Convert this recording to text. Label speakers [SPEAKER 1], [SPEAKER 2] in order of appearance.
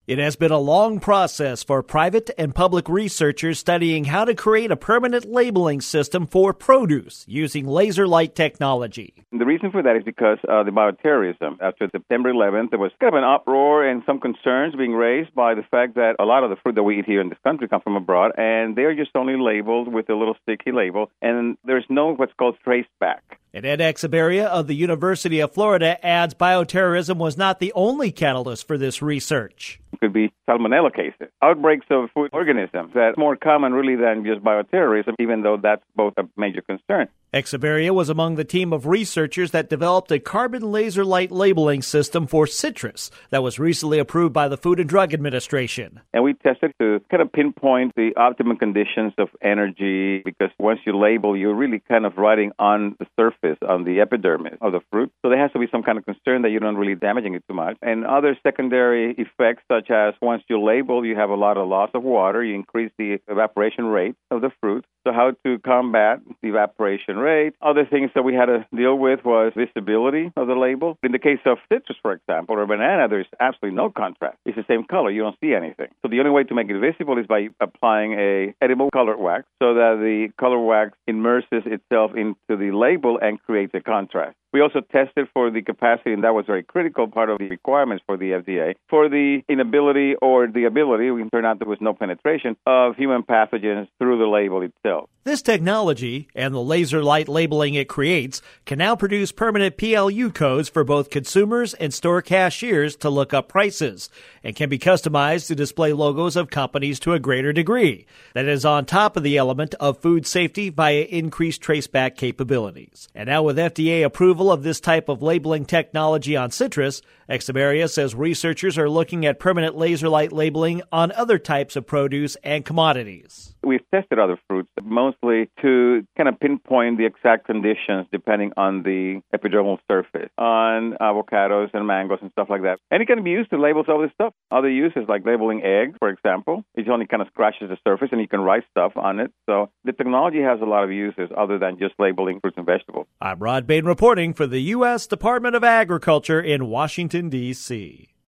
[SPEAKER 1] It has been a long process for private and public researchers studying how to create a permanent labeling system for produce using laser light technology.
[SPEAKER 2] The reason for that is because of the bioterrorism. After September 11th, there was kind of an uproar and some concerns being raised by the fact that a lot of the fruit that we eat here in this country come from abroad, and they're just only labeled with a little sticky label, and there's no what's called trace back.
[SPEAKER 1] And Ed Echevarria of the University of Florida adds bioterrorism was not the only catalyst for this research.
[SPEAKER 2] It could be salmonella cases, outbreaks of food organisms. That's more common really than just bioterrorism, even though that's both a major concern.
[SPEAKER 1] Echevarria was among the team of researchers that developed a carbon laser light labeling system for citrus that was recently approved by the Food and Drug Administration.
[SPEAKER 2] And we tested to kind of pinpoint the optimum conditions of energy, because once you label, you're really kind of writing on the surface, on the epidermis of the fruit. So there has to be some kind of concern that you're not really damaging it too much. And other secondary effects, such as once you label, you have a lot of loss of water, you increase the evaporation rate of the fruit. So how to combat the evaporation rate. Other things that we had to deal with was visibility of the label. In the case of citrus, for example, or banana, there's absolutely no contrast. It's the same color. You don't see anything. So the only way to make it visible is by applying a edible color wax so that the color wax immerses itself into the label and creates a contrast. We also tested for the capacity, and that was a very critical part of the requirements for the FDA, for the inability or the ability, it turned out there was no penetration, of human pathogens through the label itself.
[SPEAKER 1] This technology, and the laser light labeling it creates, can now produce permanent PLU codes for both consumers and store cashiers to look up prices, and can be customized to display logos of companies to a greater degree. That is on top of the element of food safety via increased traceback capabilities. And now with FDA approval of this type of labeling technology on citrus, Echevarria says researchers are looking at permanent laser light labeling on other types of produce and commodities.
[SPEAKER 2] We've tested other fruits, mostly to kind of pinpoint the exact conditions depending on the epidermal surface, on avocados and mangoes and stuff like that. And it can be used to label some of this stuff. Other uses, like labeling eggs, for example, it only kind of scratches the surface and you can write stuff on it. So the technology has a lot of uses other than just labeling fruits and vegetables.
[SPEAKER 1] I'm Rod Bain reporting for the U.S. Department of Agriculture in Washington, D.C.